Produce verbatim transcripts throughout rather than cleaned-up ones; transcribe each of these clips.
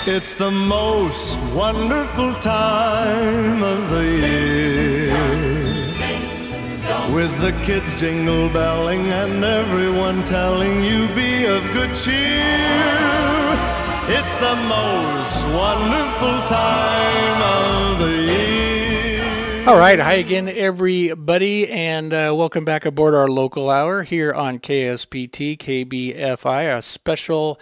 It's the most wonderful time of the year, with the kids jingle belling and everyone telling you be of good cheer. It's the most wonderful time of the year. All right, hi again, everybody, and uh, welcome back aboard our local hour here on K S P T K B F I, a special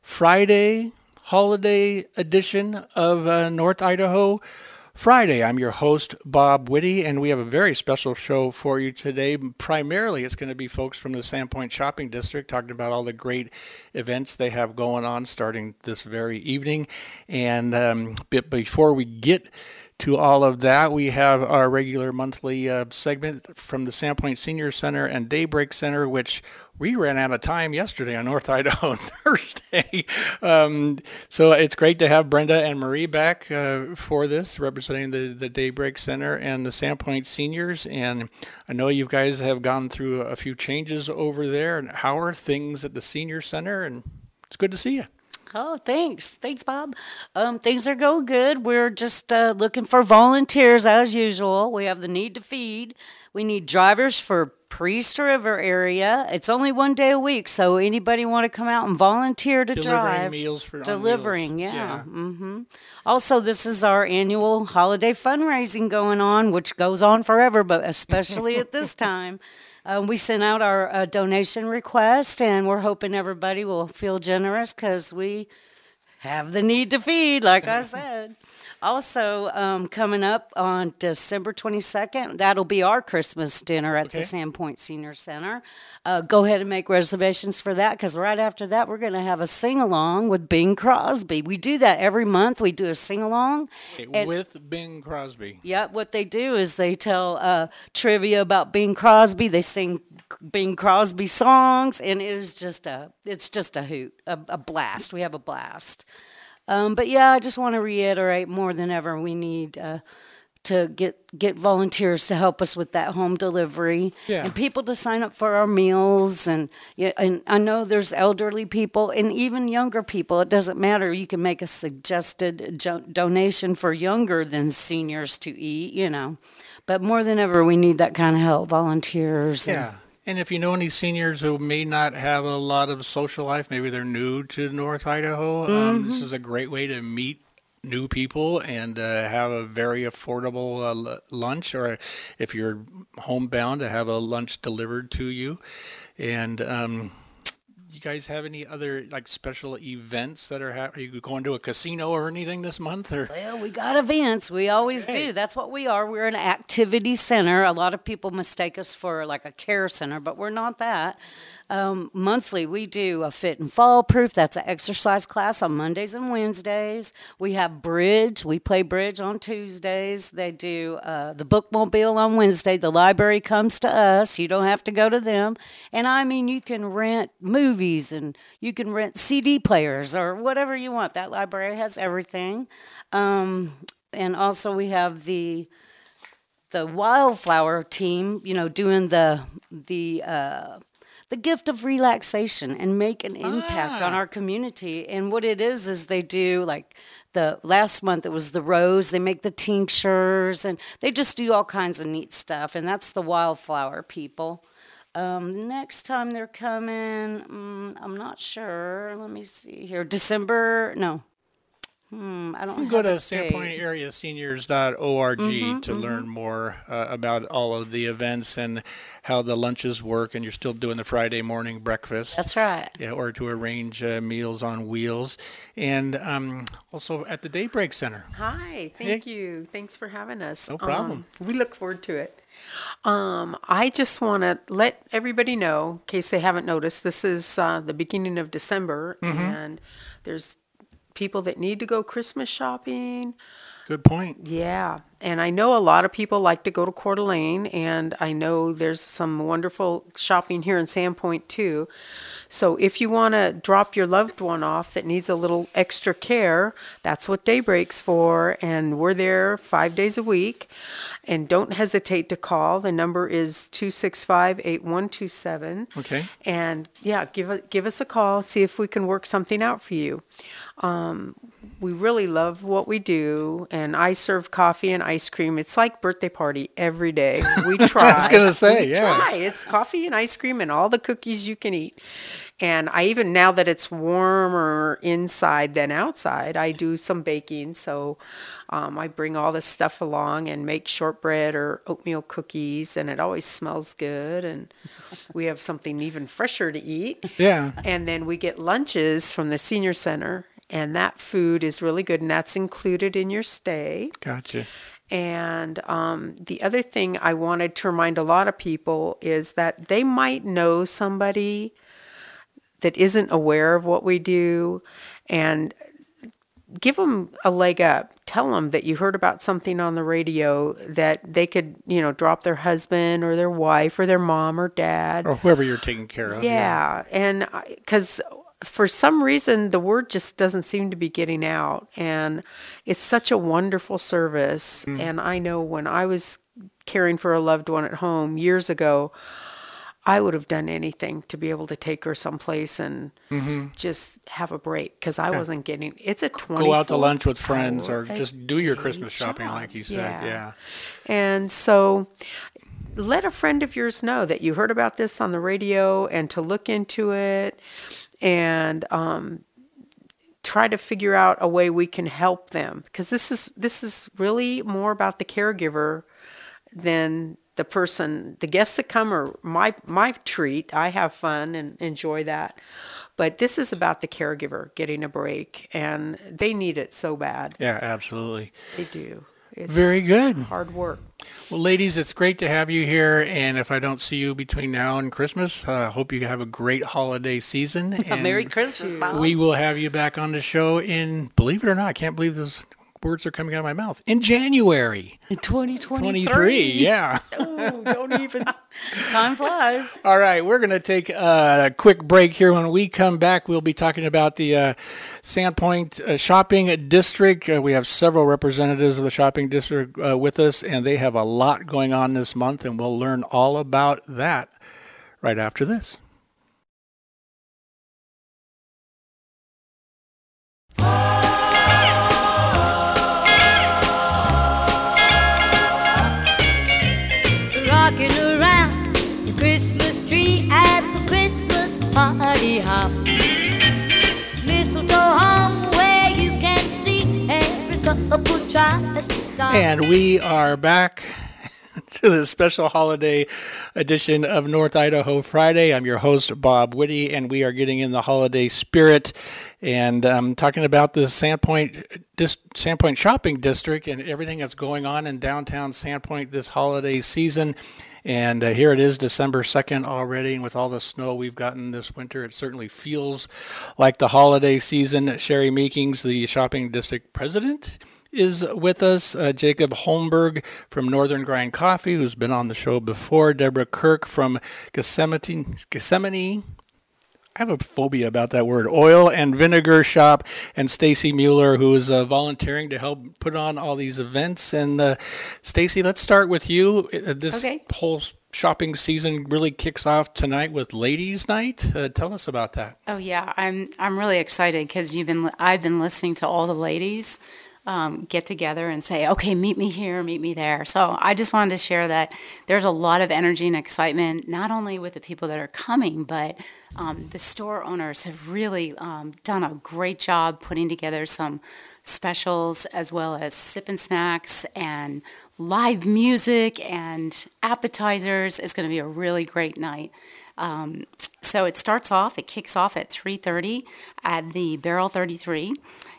Friday holiday edition of uh, North Idaho Friday. I'm your host, Bob Whitty, and we have a very special show for you today. Primarily, it's going to be folks from the Sandpoint Shopping District talking about all the great events they have going on starting this very evening. And um, but before we get to all of that, we have our regular monthly uh, segment from the Sandpoint Senior Center and Daybreak Center, which we ran out of time yesterday on North Idaho Thursday. Um, so it's great to have Brenda and Marie back uh, for this, representing the, the Daybreak Center and the Sandpoint Seniors. And I know you guys have gone through a few changes over there. And how are things at the Senior Center? And it's good to see you. Oh, thanks. Thanks, Bob. Um, things are going good. We're just uh, looking for volunteers as usual. We have the need to feed. We need drivers for Priest River area. It's only one day a week, so anybody want to come out and volunteer to delivering drive? Meals for delivering, meals. yeah. yeah. Mm-hmm. Also, this is our annual holiday fundraising going on, which goes on forever, but especially at this time. Um, we sent out our uh, donation request, and we're hoping everybody will feel generous because we have the need to feed, like I said. Also, um, coming up on December twenty-second, that'll be our Christmas dinner at okay. the Sandpoint Senior Center. Uh, go ahead and make reservations for that, because right after that, we're going to have a sing-along with Bing Crosby. We do that every month. We do a sing-along. Okay, with Bing Crosby. Yeah, what they do is they tell uh, trivia about Bing Crosby. They sing Bing Crosby songs, and it is just a, it's just a hoot, a, a blast. We have a blast. Um, but yeah, I just want to reiterate more than ever, we need uh, to get get volunteers to help us with that home delivery, yeah. and people to sign up for our meals. And yeah, and I know there's elderly people and even younger people. It doesn't matter. You can make a suggested jo- donation for younger than seniors to eat, you know. But more than ever, we need that kind of help, volunteers. Yeah. And- And if you know any seniors who may not have a lot of social life, maybe they're new to North Idaho, Mm-hmm. um, this is a great way to meet new people and uh, have a very affordable uh, l- lunch, or if you're homebound, to have a lunch delivered to you. And um, you guys have any other like special events that are happening? Are you going to a casino or anything this month? Or Well, we got events. We always Hey. do. That's what we are. We're an activity center. A lot of people mistake us for like a care center, but we're not that. Um, monthly, we do a fit and fall proof. That's an exercise class on Mondays and Wednesdays. We have bridge. We play bridge on Tuesdays. They do uh, the bookmobile on Wednesday. The library comes to us. You don't have to go to them. And I mean, you can rent movies and you can rent C D players or whatever you want. That library has everything. Um, and also we have the the wildflower team, you know, doing the the uh, the gift of relaxation and make an impact Ah. on our community. And what it is is they do like the last month it was the rose. They make the tinctures and they just do all kinds of neat stuff. And that's the wildflower people. Um, next time they're coming, um, I'm not sure. Let me see here. December, no. Hmm, I don't you can go have to a date. sandpoint area seniors dot org Mm-hmm, to learn more uh, about all of the events and how the lunches work, and you're still doing the Friday morning breakfast. That's right. Yeah, or to arrange uh, meals on wheels. And um, also at the Daybreak Center. Hi, thank you. Thanks for having us. No problem. Um, we look forward to it. Um, I just want to let everybody know, in case they haven't noticed, this is uh, the beginning of December, and there's people that need to go Christmas shopping. Good point. Yeah, and I know a lot of people like to go to Coeur d'Alene, and I know there's some wonderful shopping here in Sandpoint too. So if you want to drop your loved one off that needs a little extra care, that's what Daybreak's for, and we're there five days a week. And don't hesitate to call. The number is two six five, eight one two seven. Okay. And yeah, give, a, give us a call, see if we can work something out for you. Um, we really love what we do, and I serve coffee and ice cream. It's like birthday party every day. We try. I was going to say, we yeah. Try. It's coffee and ice cream and all the cookies you can eat. And I even, now that it's warmer inside than outside, I do some baking. So um, I bring all this stuff along and make shortbread or oatmeal cookies, and it always smells good. And we have something even fresher to eat. Yeah. And then we get lunches from the senior center, and that food is really good, and that's included in your stay. Gotcha. And um, the other thing I wanted to remind a lot of people is that they might know somebody that isn't aware of what we do, and give them a leg up. Tell them that you heard about something on the radio that they could, you know, drop their husband or their wife or their mom or dad. Or whoever you're taking care of. Yeah, yeah. And because for some reason, the word just doesn't seem to be getting out. And it's such a wonderful service. Mm. And I know when I was caring for a loved one at home years ago, I would have done anything to be able to take her someplace and mm-hmm. just have a break, because I yeah. wasn't getting, it's a twenty-four Go out to lunch with friends or just do your Christmas shopping job. Like you said. Yeah. yeah. And so let a friend of yours know that you heard about this on the radio and to look into it, and um, try to figure out a way we can help them, because this is this is really more about the caregiver than the person. The guests that come are my my treat. I have fun and enjoy that. But this is about the caregiver getting a break, and they need it so bad. Yeah, absolutely. They do. It's very good. Hard work. Well, ladies, it's great to have you here. And if I don't see you between now and Christmas, I uh, hope you have a great holiday season. And Merry Christmas, Bob. We will have you back on the show in, believe it or not, I can't believe those words are coming out of my mouth, in January. In twenty twenty-three. twenty-three, yeah. Oh, don't even. Time flies. All right, we're going to take a quick break here. When we come back, we'll be talking about the uh, Sandpoint uh, Shopping District. Uh, we have several representatives of the shopping district uh, with us, and they have a lot going on this month, and we'll learn all about that right after this. Rocking around the Christmas tree at the Christmas party hop. Mistletoe hung where you can see every couple tries to stop. And we are back to the special holiday edition of North Idaho Friday. I'm your host, Bob Whitty, and we are getting in the holiday spirit and um, talking about the Sandpoint dis- Sandpoint Shopping District and everything that's going on in downtown Sandpoint this holiday season. And uh, here it is, December second already, and with all the snow we've gotten this winter, it certainly feels like the holiday season. Sherry Meekings, the shopping district president, is with us. Uh, Jacob Holmberg from Northern Grind Coffee, who's been on the show before. Deborah Kirk from Gethsemane, Gethsemane. I have a phobia about that word. Oil and Vinegar Shop, and Stacy Mueller, who is uh, volunteering to help put on all these events. And uh, Stacy, let's start with you. Uh, this okay. whole shopping season really kicks off tonight with Ladies' Night. Uh, tell us about that. Oh yeah, I'm I'm really excited because you've been I've been listening to all the ladies Um, get together and say, okay, meet me here, meet me there. So I just wanted to share that there's a lot of energy and excitement, not only with the people that are coming, but um, the store owners have really um, done a great job putting together some specials, as well as sip and snacks and live music and appetizers. It's going to be a really great night. Um, so it starts off, it kicks off at three thirty at the Barrel thirty-three.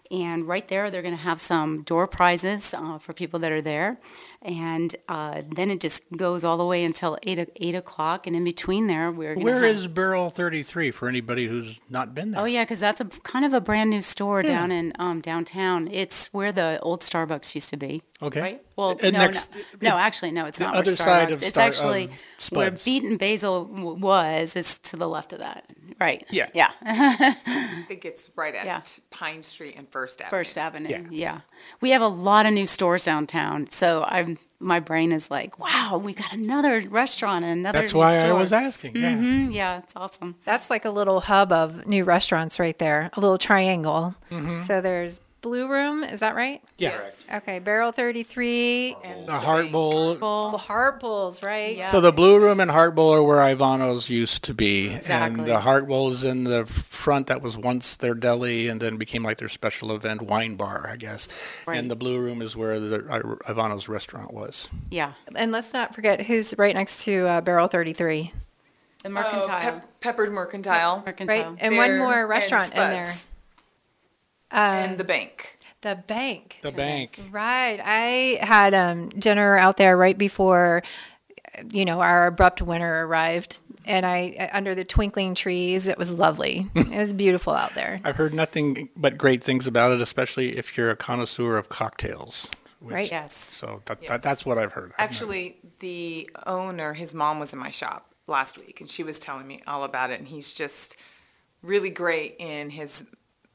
And right there, they're going to have some door prizes uh, for people that are there. And uh, then it just goes all the way until eight, o- eight o'clock. And in between there, we're going to Where have... is Barrel thirty-three for anybody who's not been there? Oh, yeah, because that's a kind of a brand new store down in um, downtown. It's where the old Starbucks used to be. Okay. Right? Well, Uh, no, next- no, no, actually, no, it's the not other where Starbucks. side of it's Star- actually of where Spuds. Beat and Basil w- was. It's to the left of that. Right. Yeah. Yeah. I think it's right at Yeah. Pine Street and First Avenue. First Avenue. Yeah. Yeah. We have a lot of new stores downtown. So I'm my brain is like, wow, we got another restaurant and another That's new why I store. was asking. Yeah. Mhm, yeah, it's awesome. That's like a little hub of new restaurants right there, a little triangle. So there's Blue Room, is that right? Yeah. Okay, Barrel thirty-three, And The Heart Bowl. the Heart Bowls, right? Yeah. So the Blue Room and Heart Bowl are where Ivano's used to be. Exactly. And the Heart Bowl is in the front that was once their deli and then became like their special event wine bar, I guess. Right. And the Blue Room is where the uh, Ivano's restaurant was. Yeah. And let's not forget who's right next to uh, Barrel thirty-three, The Oh, Mercantile. Pep- Peppered Mercantile. Mercantile. right? And one There, more and restaurant in there. Spuds, Uh, and the bank. the bank. The bank. Right. I had um, dinner out there right before, you know, our abrupt winter arrived. And I, under the twinkling trees, it was lovely. It was beautiful out there. I've heard nothing but great things about it, especially if you're a connoisseur of cocktails. which- Right. Yes. So that, Yes. that that's what I've heard. I've never- Actually, the owner, his mom was in my shop last week, and she was telling me all about it. And he's just really great in his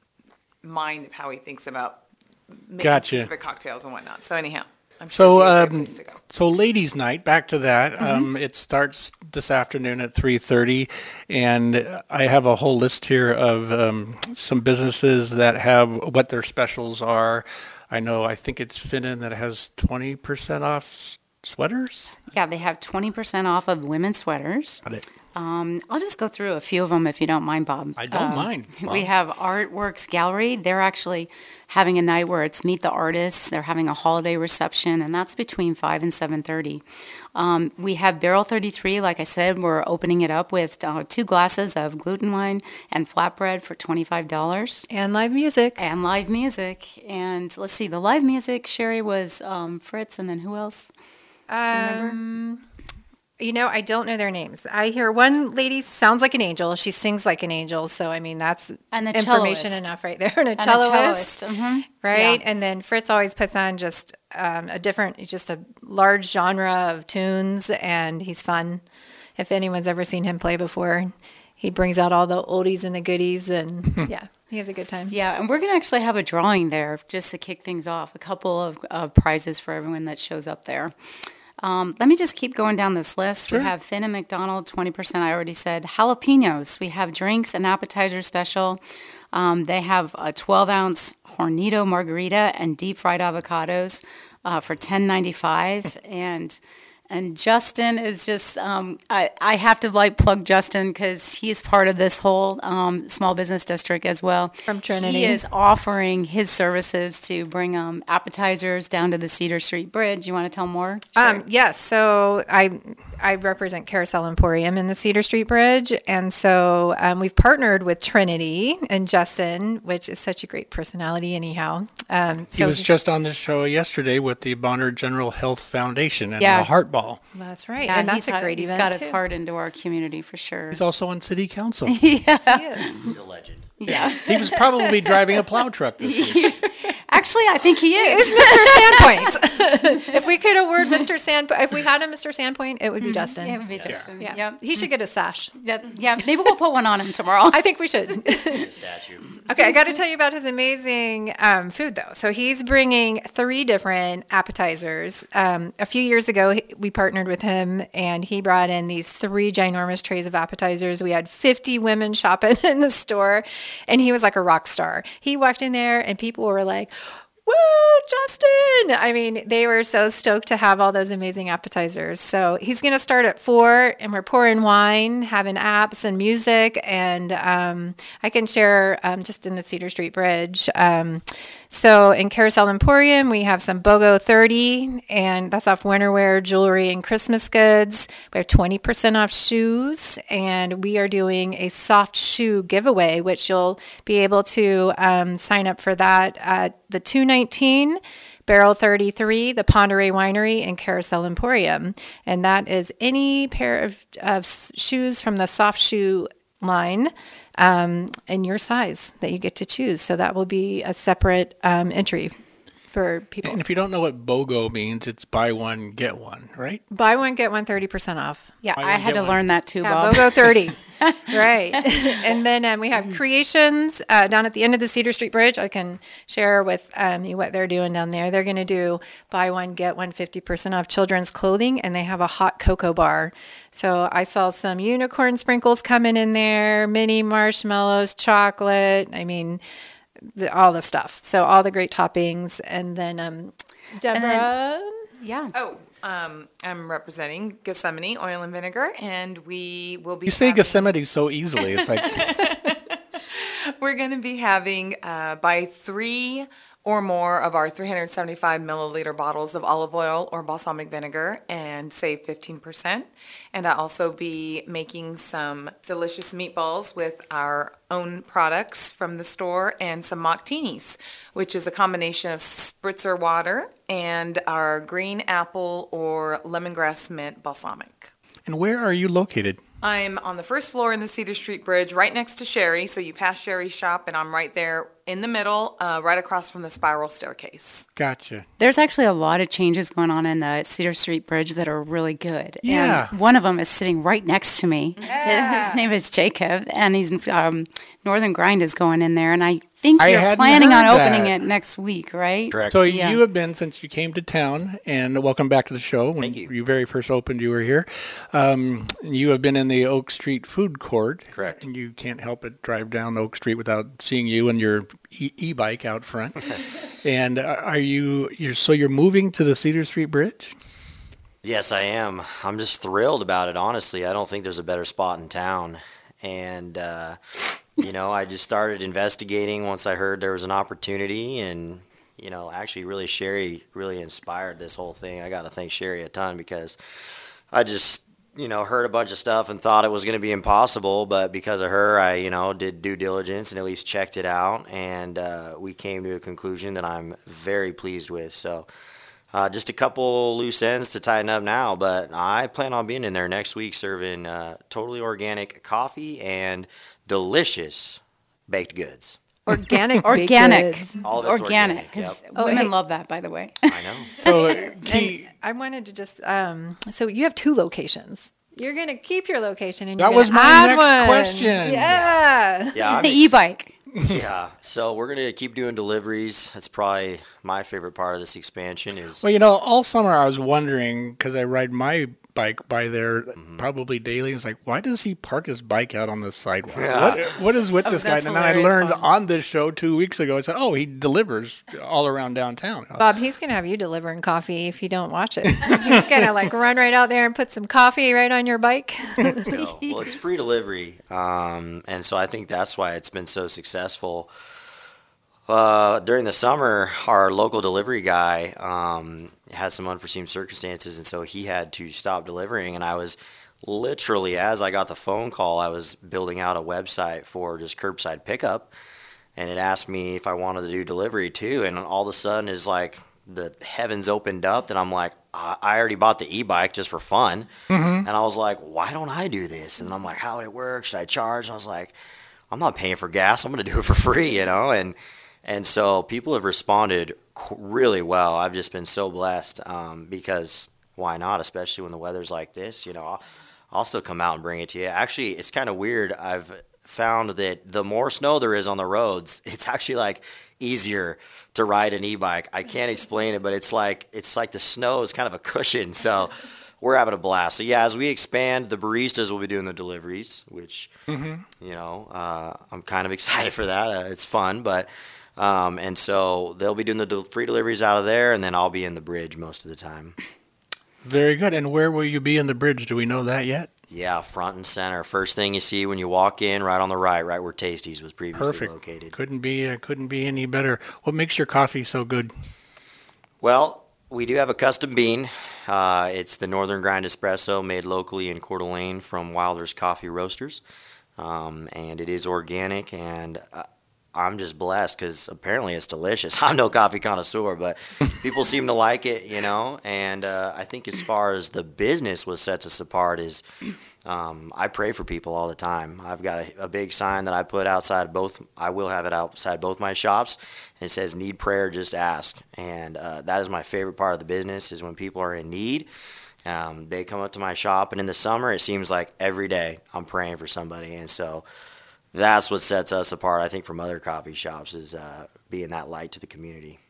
mind of how he thinks about making Gotcha. specific cocktails and whatnot. So anyhow, I'm So, sure it'd be a great um, place to go. so ladies' night. Back to that. Um, it starts this afternoon at three thirty, and I have a whole list here of um, some businesses that have what their specials are. I know. I think it's Finnan that has twenty percent off s- sweaters. Yeah, they have twenty percent off of women's sweaters. Got it. Um, I'll just go through a few of them if you don't mind, Bob. I don't Um, mind, We Bob. have Artworks Gallery. They're actually having a night where it's Meet the Artists. They're having a holiday reception, and that's between five and seven thirty. Um, we have Barrel thirty-three. Like I said, we're opening it up with uh, two glasses of gluten wine and flatbread for twenty-five dollars. And live music. And live music. And let's see, the live music, Sherry, was um, Fritz, and then who else? Um, you know, I don't know their names. I hear one lady sounds like an angel. She sings like an angel. So, I mean, that's And the information celloist. enough right there. And a And a celloist. celloist, mhm. Right. Yeah. And then Fritz always puts on just um, a different, just a large genre of tunes. And he's fun. If anyone's ever seen him play before, he brings out all the oldies and the goodies. And yeah, he has a good time. Yeah, and we're going to actually have a drawing there just to kick things off. A couple of, of prizes for everyone that shows up there. Um, let me just keep going down this list. We have Finn and McDonald, twenty percent, I already said. Jalapenos. We have drinks and appetizer special. Um, they have a twelve ounce Hornito margarita and deep fried avocados uh, for ten ninety-five. and and Justin is just, um, I, I have to like plug Justin because he's part of this whole um, small business district as well. From Trinity. He is offering his services to bring um, appetizers down to the Cedar Street Bridge. You want to tell more? Um, yes. So I I represent Carousel Emporium in the Cedar Street Bridge, and so um, we've partnered with Trinity and Justin, which is such a great personality. Anyhow, um, He so was just on the show yesterday with the Bonner General Health Foundation and Yeah. the Heart Ball. that's right, Yeah, and that's he's a got- great he's event got his too. heart into our community for sure. He's also on City Council. Yes, he is. He's a legend. Yeah. He was probably driving a plow truck this week. Actually, I think he is. It's Mister Sandpoint. If we could award Mister Sandpoint, if we had a Mister Sandpoint, it would be Justin. Yeah, it would be Justin. Yeah. Yep. He should get a sash. Yeah, yeah, maybe we'll put one on him tomorrow. I think we should. Good statue. Okay, I got to tell you about his amazing um, food, though. So he's bringing three different appetizers. Um, a few years ago, he- we partnered with him, and he brought in these three ginormous trays of appetizers. We had fifty women shopping in the store, and he was like a rock star. He walked in there, and people were like, "Woo, Justin!" I mean, they were so stoked to have all those amazing appetizers. So he's going to start at four, and we're pouring wine, having apps and music. And um, I can share um, just in the Cedar Street Bridge. Um, So in Carousel Emporium, we have some BOGO thirty, and that's off winterwear, jewelry, and Christmas goods. We have twenty percent off shoes, and we are doing a soft shoe giveaway, which you'll be able to um, sign up for that at the two nineteen, Barrel thirty-three, the Ponderay Winery, and Carousel Emporium. And that is any pair of, of shoes from the soft shoe line um, in your size that you get to choose. So that will be a separate um, entry for people. And if you don't know what BOGO means, it's buy one, get one, right? Buy one, get one thirty percent off. Yeah, Buy I one, had get to one. learn that too, Yeah, Bob. BOGO thirty. Right. And then um, we have Creations uh, down at the end of the Cedar Street Bridge. I can share with um, you what they're doing down there. They're going to do buy one, get one fifty percent off children's clothing, and they have a hot cocoa bar. So I saw some unicorn sprinkles coming in there, mini marshmallows, chocolate. I mean, the, all the stuff. So all the great toppings. And then um, Deborah. Yeah. Oh, um, I'm representing Gethsemane Oil and Vinegar, and we will be. You say having- Gethsemane so easily. It's like, We're going to be having uh, buy three or more of our three hundred seventy-five milliliter bottles of olive oil or balsamic vinegar and save fifteen percent. And I'll also be making some delicious meatballs with our own products from the store and some mocktinis, which is a combination of spritzer water and our green apple or lemongrass mint balsamic. and where are you located? I'm on the first floor in the Cedar Street Bridge, right next to Sherry. So you pass Sherry's shop, and I'm right there in the middle, uh, right across from the spiral staircase. Gotcha. There's actually a lot of changes going on in the Cedar Street Bridge that are really good. Yeah. And one of them is sitting right next to me. His name is Jacob, and he's um, Northern Grind is going in there, and I think I you're hadn't planning on heard opening that. it next week, right? Correct. So Yeah. you have been since you came to town, and welcome back to the show. When Thank you. you very first opened, you were here. Um, you have been in the Oak Street Food Court. Correct. And you can't help but drive down Oak Street without seeing you and your e- e-bike out front. And uh, are you? You're so you're moving to the Cedar Street Bridge? Yes, I am. I'm just thrilled about it, honestly. I don't think there's a better spot in town. And, uh, you know, I just started investigating once I heard there was an opportunity. And, you know, actually, really, Sherry really inspired this whole thing. I got to thank Sherry a ton because I just, you know, heard a bunch of stuff and thought it was going to be impossible. But because of her, I, you know, did due diligence and at least checked it out. And uh, we came to a conclusion that I'm very pleased with. So, Uh, just a couple loose ends to tighten up now, but I plan on being in there next week serving uh, totally organic coffee and delicious baked goods. Organic. baked Organic. goods. All of it's Organic. organic, Because yep. Oh, women hey. love that, by the way. I know. So uh, key. I wanted to just, um, so you have two locations. You're going to keep your location and That you're was gonna my add next one. question. Yeah. Yeah, I'm The ex- e-bike. Yeah, so we're gonna keep doing deliveries. That's probably my favorite part of this expansion. Is Well, you know, all summer I was wondering because I ride my bike by there probably daily. It's like, why does he park his bike out on the sidewalk? What, what is with this guy? that's And then I hilarious, learned Bob. on this show two weeks ago. I said, oh, he delivers all around downtown. Bob, he's going to have you delivering coffee if you don't watch it. He's going to like run right out there and put some coffee right on your bike. Let's go. Well, it's free delivery, um, and so I think that's why it's been so successful. Uh, during the summer, our local delivery guy um, had some unforeseen circumstances, and so he had to stop delivering. And I was literally, as I got the phone call, I was building out a website for just curbside pickup, and it asked me if I wanted to do delivery too. And all of a sudden, is like the heavens opened up, and I'm like, I I already bought the e-bike just for fun, and I was like, why don't I do this? And I'm like, how would it work? Should I charge? And I was like, I'm not paying for gas. I'm going to do it for free, you know? And and so people have responded qu- really well. I've just been so blessed um, because why not? Especially when the weather's like this, you know, I'll, I'll still come out and bring it to you. Actually, it's kind of weird. I've found that the more snow there is on the roads, it's actually like easier to ride an e-bike. I can't explain it, but it's like it's like the snow is kind of a cushion. So we're having a blast. So yeah, as we expand, the baristas will be doing the deliveries, which you know uh, I'm kind of excited for that. Uh, it's fun, but um, and so they'll be doing the del- free deliveries out of there, and then I'll be in the bridge most of the time. Very good. And where will you be in the bridge? Do we know that yet? Yeah, front and center. First thing you see when you walk in, right on the right, right where Tasty's was previously Perfect. located. Couldn't be uh, couldn't be any better. What makes your coffee so good? Well, we do have a custom bean. Uh, it's the Northern Grind Espresso made locally in Coeur d'Alene from Wilder's Coffee Roasters. Um, and it is organic, and uh, I'm just blessed because apparently it's delicious. I'm no coffee connoisseur, but people seem to like it, you know. And uh, I think as far as the business what sets us apart is um, I pray for people all the time. I've got a, a big sign that I put outside both. I will have it outside both my shops, and it says, "Need prayer, just ask." And uh, that is my favorite part of the business is when people are in need. Um, they come up to my shop, and in the summer, it seems like every day I'm praying for somebody, and so that's what sets us apart, I think, from other coffee shops is uh, being that light to the community.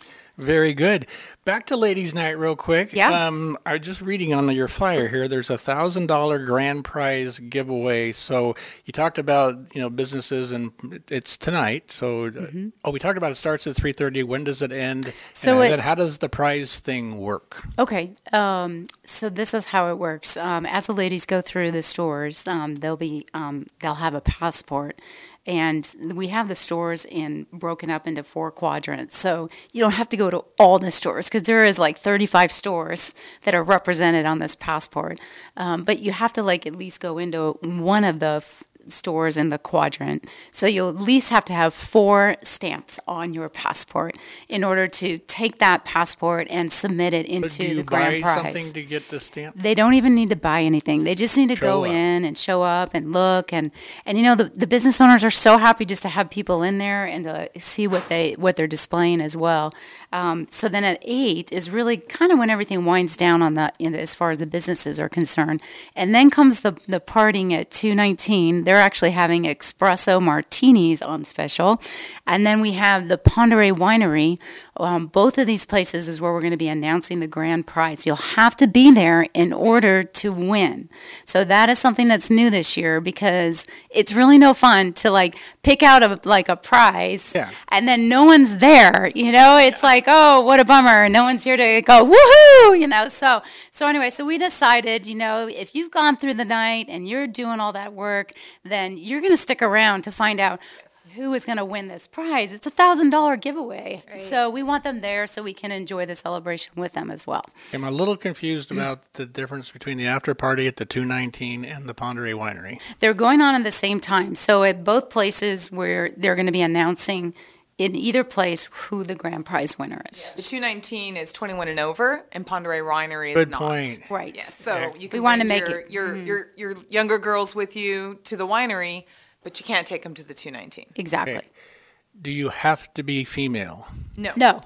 Very good. Back to Ladies' Night real quick. Yeah. Um, I'm just reading on your flyer here. There's a one thousand dollars grand prize giveaway. So you talked about, you know, businesses, and it's tonight. So, mm-hmm. oh, we talked about it starts at three thirty. When does it end? So and it, then how does the prize thing work? Okay. Um, so this is how it works. Um, as the ladies go through the stores, um, they'll be um, they'll have a passport. And we have the stores in broken up into four quadrants. So you don't have to go to all the stores because there is like thirty-five stores that are represented on this passport. Um, but you have to like at least go into one of the f- stores in the quadrant. So you'll at least have to have four stamps on your passport in order to take that passport and submit it into But do you the grand buy prize. something to get the stamp? They don't even need to buy anything. They just need to Show go up. in and show up and look and and you know the, the business owners are so happy just to have people in there and to see what they what they're displaying as well. Um, so then at eight is really kind of when everything winds down on the in the, as far as the businesses are concerned, and then comes the the partying at two nineteen. They're actually having espresso martinis on special, and then we have the Ponderay Winery. Um, both of these places is where we're going to be announcing the grand prize. You'll have to be there in order to win. So that is something that's new this year because it's really no fun to like pick out a like a prize Yeah. and then no one's there. You know, it's like, oh, what a bummer. No one's here to go woohoo. You know, so so anyway, so we decided, you know, if you've gone through the night and you're doing all that work, then you're going to stick around to find out who is going to win this prize. It's a thousand dollar giveaway. Right. So we want them there so we can enjoy the celebration with them as well. I'm a little confused about the difference between the after party at the two nineteen and the Ponderay Winery. They're going on at the same time. So at both places where they're going to be announcing in either place who the grand prize winner is. The two nineteen is twenty-one and over, and Ponderay Winery is Good not. point. Right. Yes, so Yeah. you can We wanna bring make your, it- your, your, your younger girls with you to the winery, but you can't take them to the two nineteen. Exactly. Okay. Do you have to be female? No. No.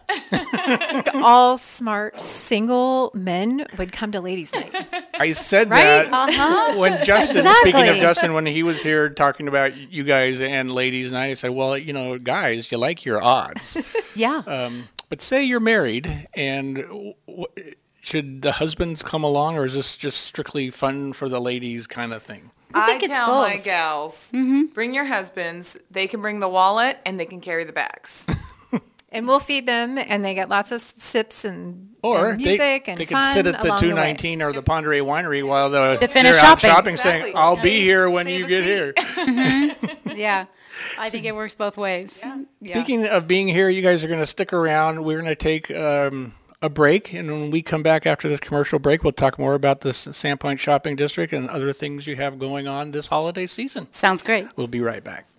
All smart single men would come to ladies' night. I said Right? that Uh-huh. when Justin, Exactly. speaking of Justin, when he was here talking about you guys and ladies' night, I said, well, you know, guys, you like your odds. Yeah. Um, but say you're married, and w- w- should the husbands come along, or is this just strictly fun for the ladies kind of thing? I think I it's tell my both. gals, Mm-hmm. bring your husbands. They can bring the wallet, and they can carry the bags. And we'll feed them, and they get lots of sips and, Or and they, music and they fun can sit at the along two the way. nineteen or the Ponderay Winery while the, To finish they're out shopping. shopping Exactly. saying, I'll be Save- here when save you a get seat. here. Yeah. I think it works both ways. Yeah. Speaking of being here, you guys are going to stick around. We're going to take um, a break, and when we come back after this commercial break, we'll talk more about this Sandpoint Shopping District and other things you have going on this holiday season. Sounds great. We'll be right back.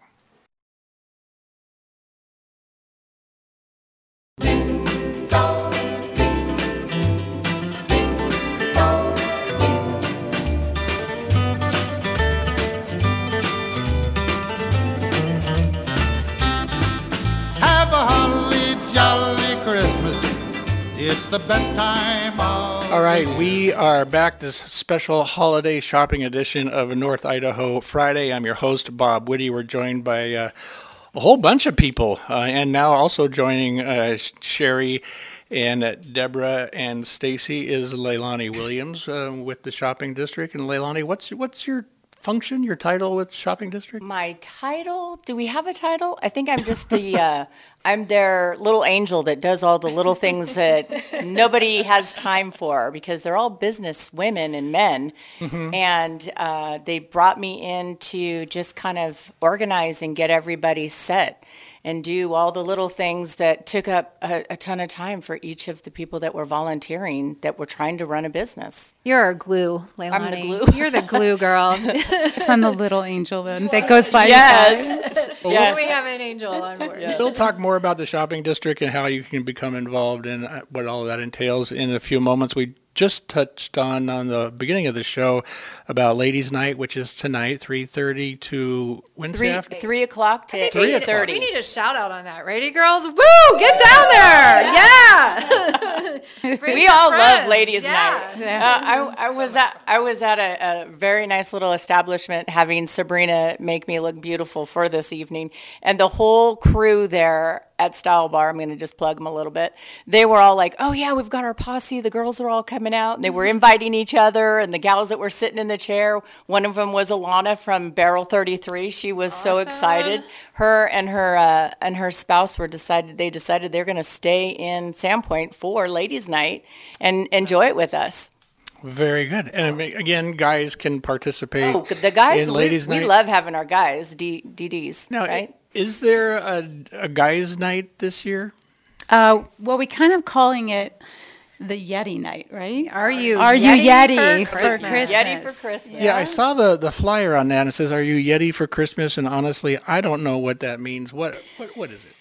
Have a holly jolly Christmas. It's the best time of All right, the year. we are back. This special holiday shopping edition of North Idaho Friday. I'm your host, Bob Whitty. We're joined by uh, a whole bunch of people, uh, and now also joining uh, Sherry and uh, Deborah and Stacy is Leilani Williams uh, with the Shopping District. And Leilani, what's what's your function, your title with Shopping District? My title? Do we have a title? I think I'm just the. Uh, I'm their little angel that does all the little things that nobody has time for because they're all business women and men. Mm-hmm. And uh, they brought me in to just kind of organize and get everybody set and do all the little things that took up a, a ton of time for each of the people that were volunteering that were trying to run a business. You're our glue, Leilani. I'm the glue. You're the glue girl. So I'm the little angel then that goes by. Yes. Well, yes. we have an angel on board. Yeah. We'll talk more about the shopping district and how you can become involved and uh, what all of that entails in a few moments. We just touched on on the beginning of the show about Ladies' Night, which is tonight, three thirty to Wednesday Three, after. three o'clock to Three eight o'clock. thirty. We need a shout out on that, ready, girls? Woo! Get down there! Yeah. Bring We your all love friends. Ladies' Yeah. Night. Uh, I, I was at I was at a, a very nice little establishment having Sabrina make me look beautiful for this evening, and the whole crew there at Style Bar, I'm going to just plug them a little bit. They were all like, "Oh yeah, we've got our posse. The girls are all coming out." And they were inviting each other, and the gals that were sitting in the chair. One of them was Alana from Barrel thirty-three. She was so excited. Her and her uh, and her spouse were decided. They decided they're going to stay in Sandpoint for Ladies' Night and enjoy it with us. Very good. And I mean, again, guys can participate. Oh, the guys, in we, Ladies' we Night. love having our guys, D, DDs, Now, right? is there a, a guys' night this year? Uh, well, we kind of calling it the Yeti night, right? Are you Are you Yeti Yeti for for Christmas? Christmas? Yeti for Christmas. Yeah, I saw the, the flyer on that and it says, "Are you Yeti for Christmas?" And honestly, I don't know what that means. What what what is it?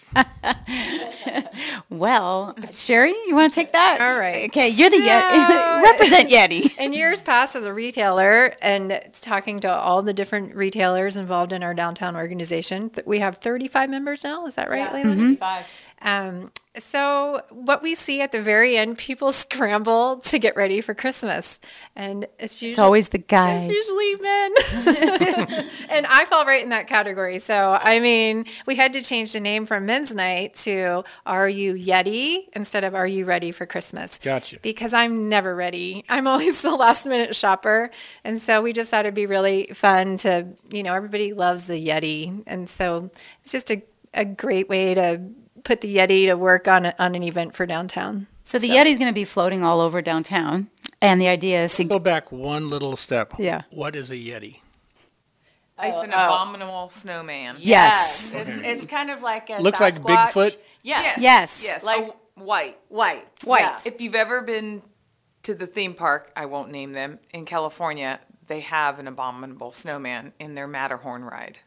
Well, Sherry, you want to take that? All right. Okay, you're the So- Yeti. Represent Yeti. In years past, as a retailer and talking to all the different retailers involved in our downtown organization, th- we have thirty-five members now. Is that right, Leilani? Five. Um, so what we see at the very end, people scramble to get ready for Christmas, and it's usually It's always the guys. It's usually men. And I fall right in that category. So, I mean, we had to change the name from Men's Night to Are You Yeti instead of Are You Ready for Christmas? Gotcha. Because I'm never ready. I'm always the last minute shopper. And so we just thought it'd be really fun to, you know, everybody loves the Yeti. And so it's just a, a great way to put the Yeti to work on, a, on an event for downtown. So the Yeti's going to be floating all over downtown. And the idea is to Go back one little step. Yeah. What is a Yeti? It's an abominable snowman. Yes. It's, it's kind of like a Looks like Sasquatch. Bigfoot? Yes. Yes. Yes, Like- like white. White. White. Yeah. If you've ever been to the theme park, I won't name them, in California, they have an abominable snowman in their Matterhorn ride.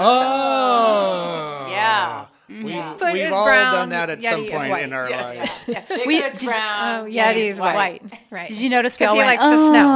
Oh. Yeah. We, Bigfoot we've is all brown, done that at some Yeti is point white. in our lives. Bigfoot's did- brown. Oh, Yeti's white. white. Right. Did you notice we Because all he went, likes the snow.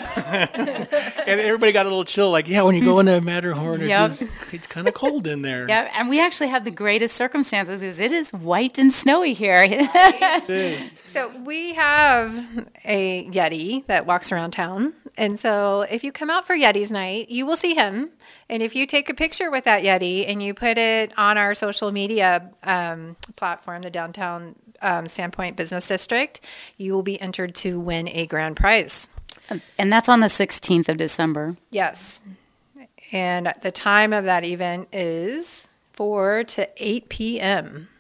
"Oh." And everybody got a little chill, like, yeah, when you go into Matterhorn, Yep. it's, just, it's kind of cold in there. Yeah, and we actually have the greatest circumstances because it is white and snowy here. It is. So we have a Yeti that walks around town. And so if you come out for Yeti's night, you will see him. And if you take a picture with that Yeti and you put it on our social media um, platform, the Downtown um, Sandpoint Business District, you will be entered to win a grand prize. And that's on the sixteenth of December. Yes. And the time of that event is four to eight p.m.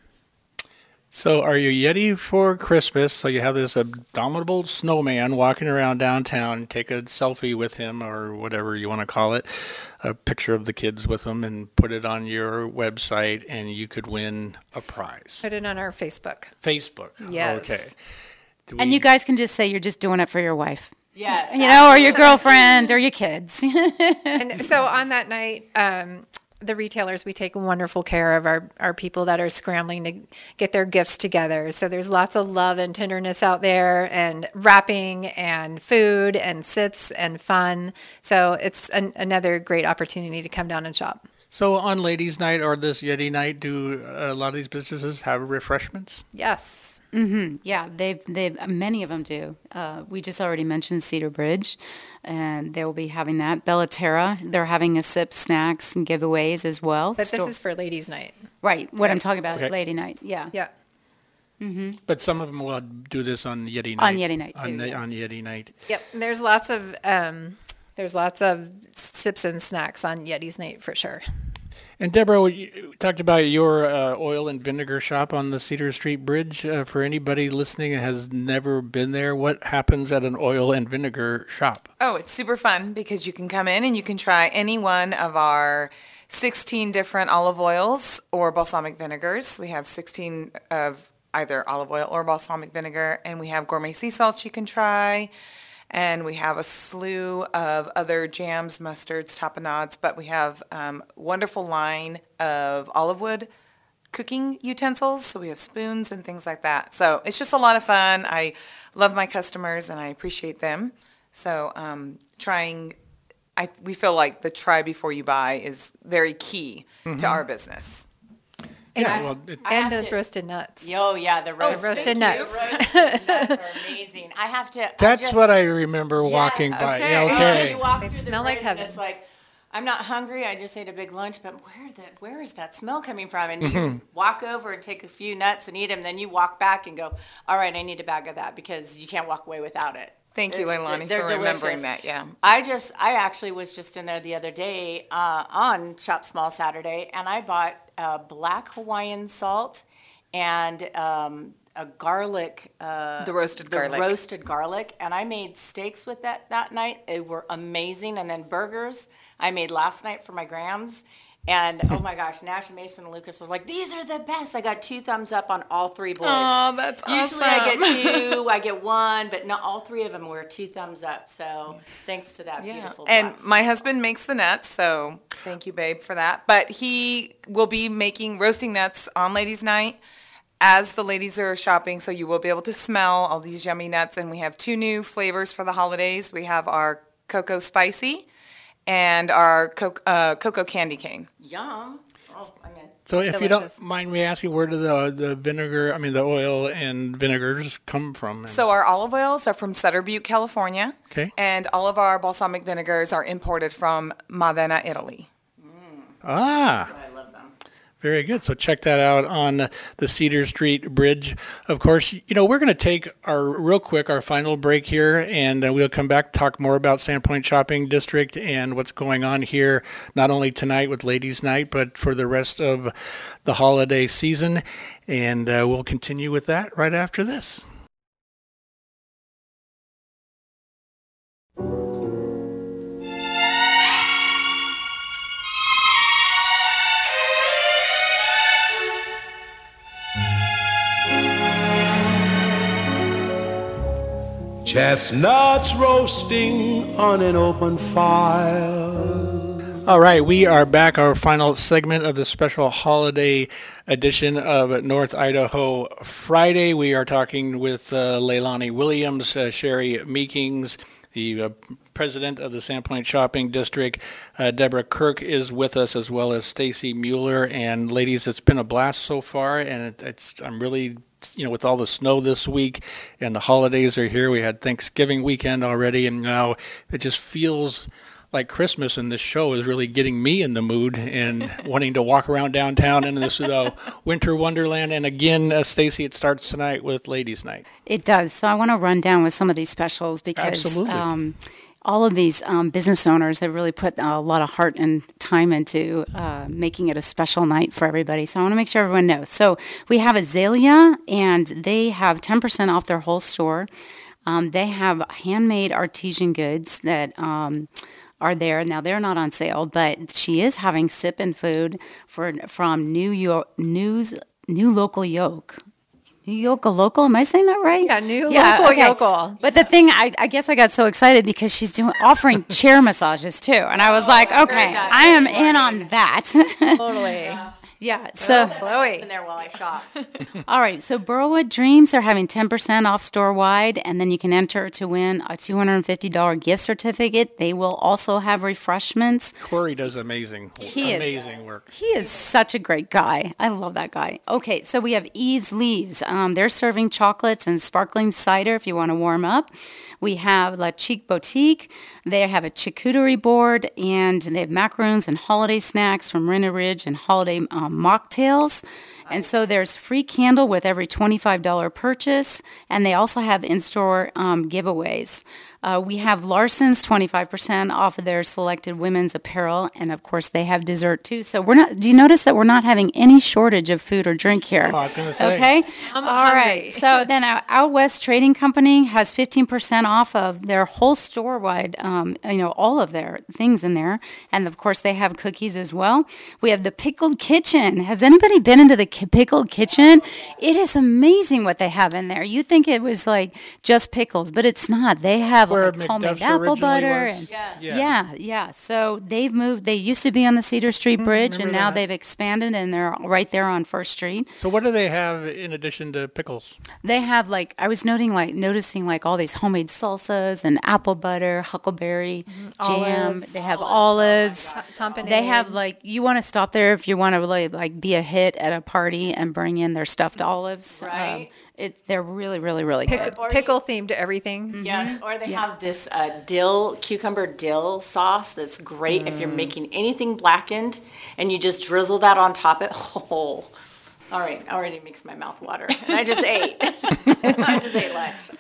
So are you Yeti for Christmas? So you have this abominable snowman walking around downtown. Take a selfie with him or whatever you want to call it, a picture of the kids with them, and put it on your website, and you could win a prize. Put it on our Facebook. Facebook. Yes. Okay. Do And we- you guys can just say you're just doing it for your wife. Yes. You know, or your girlfriend or your kids. And so on that night, um, the retailers, we take wonderful care of our, our people that are scrambling to get their gifts together. So there's lots of love and tenderness out there, and wrapping and food and sips and fun. So it's an, another great opportunity to come down and shop. So on Ladies' Night or this Yeti Night, do a lot of these businesses have refreshments? Yes. Yeah, they've they've many of them do. Uh, we just already mentioned Cedar Bridge, and they will be having that. Bellaterra, they're having a sip, snacks, and giveaways as well. But this Sto- is for ladies' night. right. What I'm talking about Okay. is Lady Night. Yeah. Yeah. But some of them will do this on Yeti Night. On Yeti Night, too, On, the- yeah. on Yeti Night. Yep. And there's lots of um, there's lots of sips and snacks on Yeti's night for sure. And Deborah, you talked about your uh, oil and vinegar shop on the Cedar Street Bridge. Uh, for anybody listening that has never been there, what happens at an oil and vinegar shop? Oh, it's super fun because you can come in and you can try any one of our sixteen different olive oils or balsamic vinegars. We have sixteen of either olive oil or balsamic vinegar, and we have gourmet sea salts you can try. And we have a slew of other jams, mustards, tapenades, but we have um, wonderful line of olive wood cooking utensils. So we have spoons and things like that. So it's just a lot of fun. I love my customers and I appreciate them. So um, trying, I we feel like the try before you buy is very key Mm-hmm. to our business. And, Yeah, I- well, it- and have those to- roasted nuts. Oh yeah, the roasted, roasted thank nuts. you. Roasted nuts are amazing. I have to. I That's just- what I remember walking by. okay. Yeah, Oh, okay. You walk They through the smell like bridge and heaven. It's like, I'm not hungry. I just ate a big lunch, but where the where is that smell coming from? And Mm-hmm. you walk over and take a few nuts and eat them. Then you walk back and go, all right, I need a bag of that because you can't walk away without it. Thank you, It's- Leilani, they're for remembering delicious. that. Yeah. I just, I actually was just in there the other day uh, on Shop Small Saturday, and I bought uh, black Hawaiian salt and um, a garlic. Uh, The roasted the garlic. roasted garlic, and I made steaks with that that night. They were amazing, and then burgers I made last night for my grams. And oh my gosh, Nash and Mason and Lucas were like, "These are the best." I got two thumbs up on all three boys. Oh, that's Usually awesome. I get two, I get one, but not all three of them were two thumbs up. So thanks to that Yeah. beautiful. And box. my husband makes the nuts, so thank you, babe, for that. But he will be making roasting nuts on ladies' night as the ladies are shopping, so you will be able to smell all these yummy nuts. And we have two new flavors for the holidays. We have our cocoa spicy and our co- uh, cocoa candy cane. Yum. Oh, I'm in. So if you Delicious. don't mind me asking, where do the the vinegar, I mean the oil and vinegars come from? And- So our olive oils are from Sutter Butte, California. Okay. And all of our balsamic vinegars are imported from Modena, Italy. ah. I love them. Very good. So check that out on the Cedar Street Bridge. Of course, you know, we're going to take our real quick, our final break here, and uh, we'll come back, talk more about Sandpoint Shopping District and what's going on here, not only tonight with Ladies Night, but for the rest of the holiday season. And uh, we'll continue with that right after this. Chestnuts roasting on an open fire. All right, we are back. Our final segment of the special holiday edition of North Idaho Friday. We are talking with uh, Leilani Williams, uh, Sherry Meekings, the uh, president of the Sandpoint Shopping District. Uh, Deborah Kirk is with us, as well as Stacy Mueller. And ladies, it's been a blast so far, and it, it's I'm really, you know, with all the snow this week and the holidays are here. We had Thanksgiving weekend already, and now it just feels like Christmas, and this show is really getting me in the mood and wanting to walk around downtown in this uh, winter wonderland. And again, uh, Stacy, it starts tonight with Ladies Night. It does. So I want to run down with some of these specials because Absolutely. um, all of these um, business owners have really put a lot of heart and time into uh, making it a special night for everybody. So I want to make sure everyone knows. So we have Azalea, and they have ten percent off their whole store. Um, they have handmade artesian goods that um, are there. Now, they're not on sale, but she is having sippin' food for from New York, News, New Local Yoke. New Yokel Local, am I saying that right? Yeah, New Local Yokel. But the thing, I, I guess I got so excited because she's doing offering chair massages too, and I was like, okay, I am in on that. Totally. Yeah. So, Chloe. In there while I shop. all right. So Burlwood Dreams, they're having ten percent off store wide, and then you can enter to win a two hundred fifty dollars gift certificate. They will also have refreshments. Corey does amazing, He is- amazing work. He is such a great guy. I love that guy. Okay, so we have Eve's Leaves. Um, they're serving chocolates and sparkling cider if you want to warm up. We have La Chic Boutique. They have a charcuterie board, and they have macaroons and holiday snacks from Rena Ridge and holiday um, mocktails. And so there's free candle with every twenty-five dollars purchase, and they also have in-store um, giveaways. Uh, we have Larson's twenty-five percent off of their selected women's apparel, and of course they have dessert too. So we're not. Do you notice that we're not having any shortage of food or drink here? Oh, I was gonna say. Okay. I'm All hungry. right. So then our Out West Trading Company has fifteen percent off of their whole store-wide, um, you know, all of their things in there, and of course they have cookies as well. We have the Pickled Kitchen. Has anybody been into the Ki- Pickled Kitchen? It is amazing what they have in there. You think it was like just pickles, but it's not. They have Where like homemade McDuff's apple originally butter was? and Yeah. yeah. Yeah. yeah, So they've moved. They used to be on the Cedar Street Bridge, and remember now that. they've expanded, and they're right there on First Street. So what do they have in addition to pickles? They have like I was noting like noticing like all these homemade salsas and apple butter, huckleberry jam. Olives. They have olives. Tapenade. They have like you want to stop there if you want to really like be a hit at a party and bring in their stuffed olives. Right. Um, it they're really really really Pick, good. pickle themed everything. Yes, or they have this uh, dill, cucumber dill sauce that's great if Mm. you're making anything blackened and you just drizzle that on top of it. Oh, all right, already makes my mouth water. And I just ate. I just ate lunch.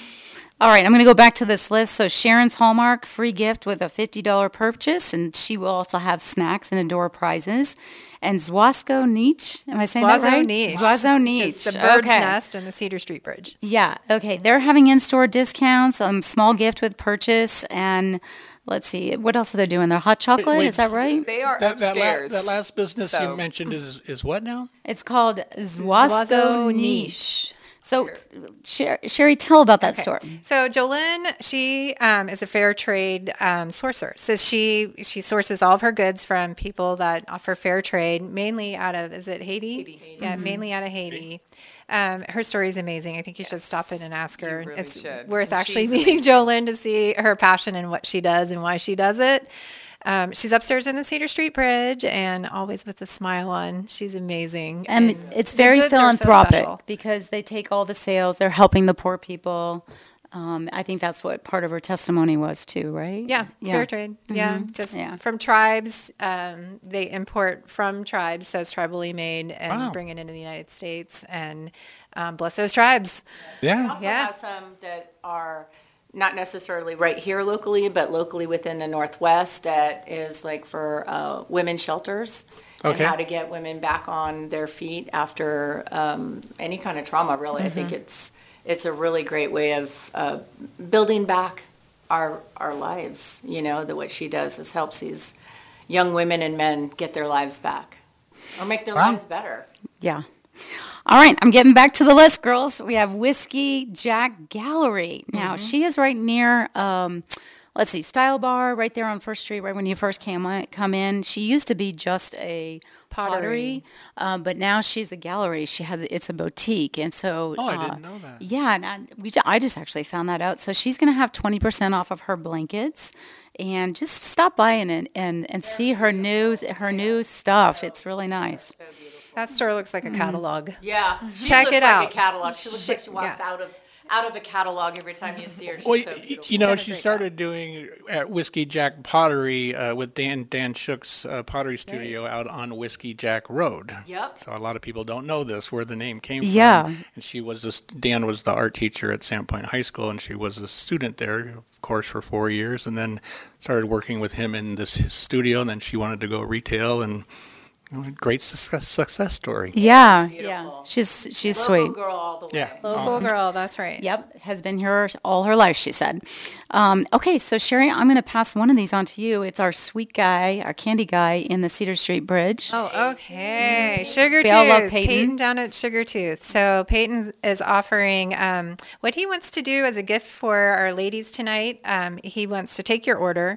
All right, I'm going to go back to this list. So Sharon's Hallmark, free gift with a fifty dollars purchase, and she will also have snacks and door prizes. And Zwasco Niche, am I saying that Zwazo right? Niche. Zwazo Which Niche. is the bird's Okay. nest and the Cedar Street Bridge. Yeah, okay. They're having in-store discounts, um, small gift with purchase, and let's see, what else are they doing? Their hot chocolate, wait, is that right? They are That, that, la- upstairs. that last business So- you mentioned is is what now? It's called Zwasco Zwazo Niche. So, Sher- Sherry, tell about that store. So Jolene, she um, is a fair trade um, sourcer. So she she sources all of her goods from people that offer fair trade, mainly out of is it Haiti? Haiti. Yeah, mainly out of Haiti. Um, her story is amazing. I think you should stop in and ask her. really it's should. worth And actually she's meeting Jolene to see her passion and what she does and why she does it. Um, she's upstairs in the Cedar Street Bridge and always with a smile on. She's amazing. And it's very the goods are so philanthropic special. because they take all the sales, they're helping the poor people. Um, I think that's what part of her testimony was too, right? Yeah, fair trade. Yeah, just Yeah. from tribes. Um, they import from tribes, so it's tribally made, and Wow. bring it into the United States. And um, bless those tribes. Yeah. Also Yeah. have some that are not necessarily right here locally, but locally within the Northwest that is like for uh, women shelters Okay. and how to get women back on their feet after um, any kind of trauma. Really, I think it's it's a really great way of uh, building back our our lives. You know, that what she does is helps these young women and men get their lives back or make their Wow. lives better. Yeah. All right, I'm getting back to the list, girls. We have Whiskey Jack Gallery. Now, she is right near, um, let's see, Style Bar, right there on First Street, right when you first came on, come in. She used to be just a pottery, Pottery. um, but now she's a gallery. She has it's a boutique, and so Oh, I uh, didn't know that. Yeah, and I, we ju- I just actually found that out. So she's going to have twenty percent off of her blankets, and just stop by and and and see her new her new stuff. It's really nice. That store looks like a catalog. Yeah, she Check looks it like out. a catalog. She looks like she walks yeah. out of out of a catalog every time you see her. She's Well, so y- beautiful. you know, done a she great started doing at Whiskey Jack Pottery uh, with Dan Dan Shook's uh, pottery studio out on Whiskey Jack Road. Yep. So a lot of people don't know this, where the name came Yeah. from. And she was this. Dan was the art teacher at Sandpoint High School, and she was a student there, of course, for four years, and then started working with him in this his studio. And then she wanted to go retail, and you know, great success, success story. Yeah, Beautiful. yeah. She's she's Local sweet. girl all the way. Yeah. Local girl, that's right. Yep, has been here all her life, she said. Um, okay, so Sherry, I'm going to pass one of these on to you. It's our sweet guy, our candy guy in the Cedar Street Bridge. Oh, okay. Sugar We all love Tooth. Peyton. down at Sugar Tooth. So Peyton is offering um, what he wants to do as a gift for our ladies tonight. Um, he wants to take your order,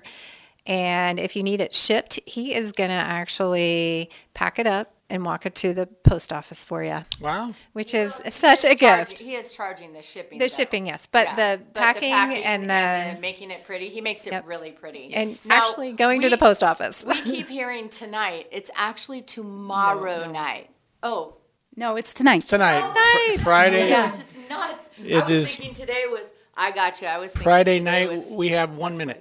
and if you need it shipped, he is going to actually pack it up and walk it to the post office for you, Wow. which is such a gift. He is charging the shipping. The though. shipping, yes, but Yeah. the packing and the making it pretty. He makes it Yep. really pretty. and Now, actually going to we- the post office. We keep hearing tonight. It's actually tomorrow night. Oh, No, it's tonight. Tonight, night. fr- Friday. Yeah. gosh, it's nuts. It I was is- thinking today was. I got you. I was thinking Friday today night, was- we have one minute.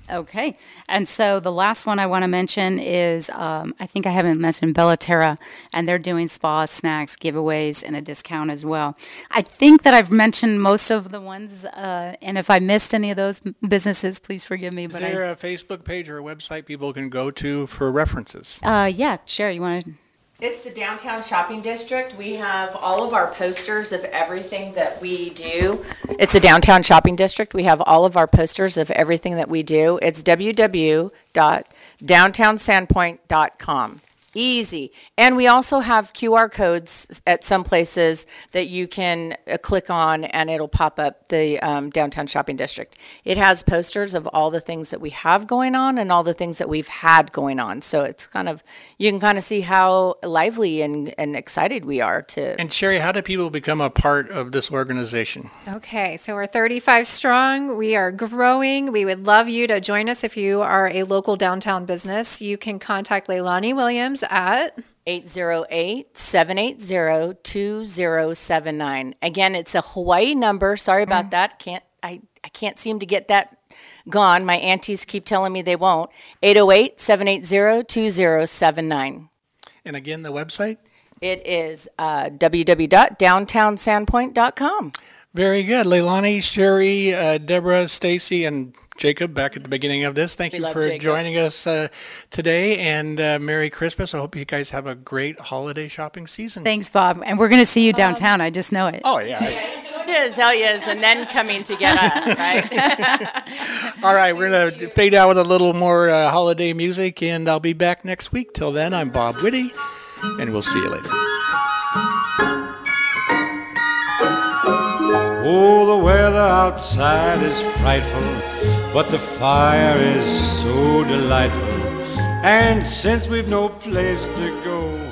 Okay. And so the last one I want to mention is, um, I think I haven't mentioned Bellaterra, and they're doing spa, snacks, giveaways, and a discount as well. I think that I've mentioned most of the ones, uh, and if I missed any of those businesses, please forgive me. Is But there I, a Facebook page or a website people can go to for references? uh, yeah, Sherry, you want to? It's the downtown shopping district. We have all of our posters of everything that we do. It's a downtown shopping district. We have all of our posters of everything that we do. It's w w w dot downtown sandpoint dot com. Easy. And we also have Q R codes at some places that you can uh, click on and it'll pop up the um, downtown shopping district. It has posters of all the things that we have going on and all the things that we've had going on. So it's kind of, you can kind of see how lively and, and excited we are to. And Sherry, how do people become a part of this organization? Okay, so we're thirty-five strong. We are growing. We would love you to join us if you are a local downtown business. You can contact Leilani Williams at eight zero eight, seven eight zero, two zero seven nine. Again, it's a Hawaii number. Sorry about mm. that. Can't I, I can't seem to get that gone. My aunties keep telling me they won't. eight zero eight, seven eight zero, two zero seven nine. And again, the website? It is uh, w w w dot downtown sandpoint dot com. Very good. Leilani, Sherry, uh, Deborah, Stacy, and Jacob, back at the beginning of this. Thank We you love for Jacob. joining us uh, today, and uh, Merry Christmas. I hope you guys have a great holiday shopping season. Thanks, Bob. And we're going to see you downtown. I just know it. Oh, yeah. It is, hell yes, and then coming to get us, right? All right, we're going to fade out with a little more uh, holiday music, and I'll be back next week. Till then, I'm Bob Whitty, and we'll see you later. Oh, the weather outside is frightful, but the fire is so delightful. And since we've no place to go,